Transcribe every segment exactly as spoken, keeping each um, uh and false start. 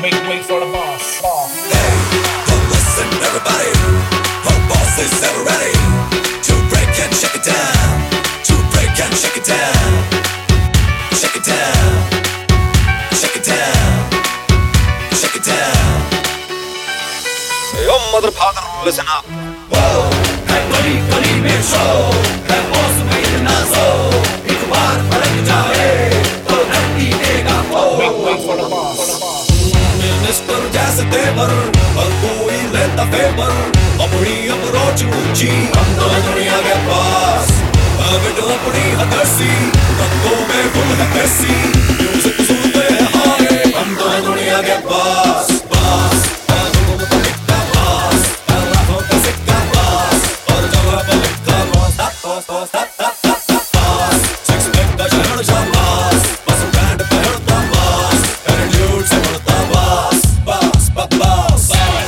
Make way for the boss. boss. Hey, well listen everybody, our boss is ever ready to break and shake it down, to break and shake it down, shake it down, shake it down, shake it down. Hey, oh mother father, listen up. Whoa, है गली गली में show, है boss में इतना सो, एक बार पलट जाए तो रखती देगा वो. Make way for the boss. For the boss. Minister जैसे तेवर, हर कोई लेता फेवर, अपनी अप्रोच ऊंची, हम तो दुनिया के पास. अब तो अपनी हदसी, रंगों में फुल है कैसी, म्यूजिक सुनते हैं हाय, हम तो दुनिया के पास. पास, बाजू में लिखता पास, लाखों का सिक्का पास, और जगह पर लिखता पास, पास, पास, पास, पास. सिक्स पैक का शहर शाबाश, बस ब्रांड पहनता पास, एटीट्यूड से बढ़ता पास, पास, पास, पास.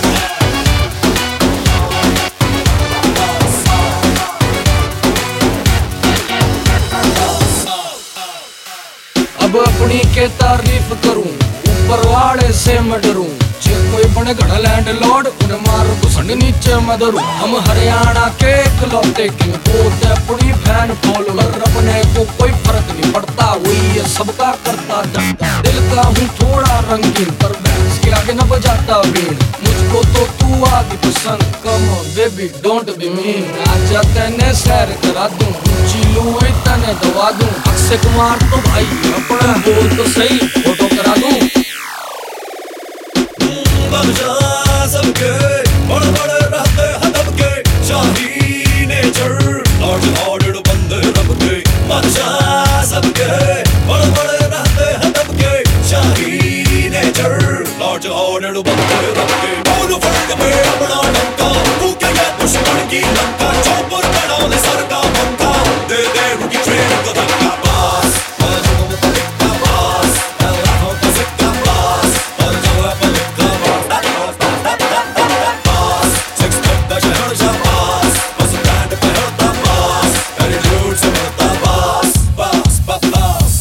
अब अपनी के तारीफ करूं, ऊपर वाले से मैं डरूं, जे कोई बने घड़ा लैंड लॉर्ड उन्हें मार घुसंड नीचे मैं धरूं. हम हरियाणा के इकलौते किंग, होते अपनी फैन फॉलोअर, अपने को कोई फर्क नहीं पड़ता, वही ये सबका करता जनता. दिल का हूँ थोड़ा रंगीन, पर बैंस के आगे न बजाता बीन. मुझको तो तू आगे पसंद, come baby don't be mean. आजा तेने सैर करा दूं, चिलू तने दवा दूं. अक्षय कुमार तो भाई अपना बोल तो सही, फोटो करा दूं. बादशाह सबके बड़े बड़े रहते हैं दबके, शाही नेचर लॉर्ड ऑर्डर बंदे रब के. बादशाह सबके बड़े बड़े रहते हैं दबके, शाही नेचर लॉर्ड ऑर्डर बंदे रब के. बोलो फर्क पे अपना डंका, तू क्या ये दुश्मन की लंका, चौपर बना ले सर का पंखा, दे दे उनकी ट्रेन को धक्का. पास, बाजू में लिखता पास, लाखों का सिक्का पास, और जगह पर लिखता पास. सिक्स पैक का शहर शाबाश, बस ब्रांड पहनता पास, एटीट्यूड से बढ़ता पास, पास, पास, पास.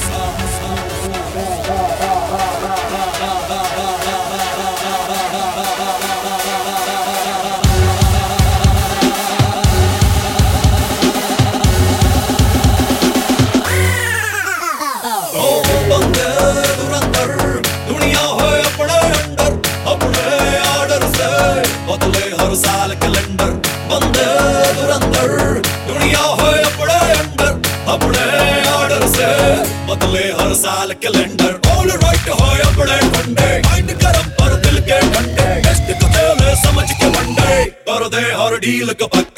ओ बंदे धुरंधर, दुनिया है अपने अंडर, अपने ऑर्डर से बदले हर साल कैलेंडर. बंदे धुरंधर, दुनिया है अपने अंडर, अपने ऑर्डर से बदले हर साल कैलेंडर. ऑल राइट है अपने ठंडे, माइंड गरम पर दिल के ठंडे, बेस्ट को खेले समझ के वनडे, कर दे हर डील का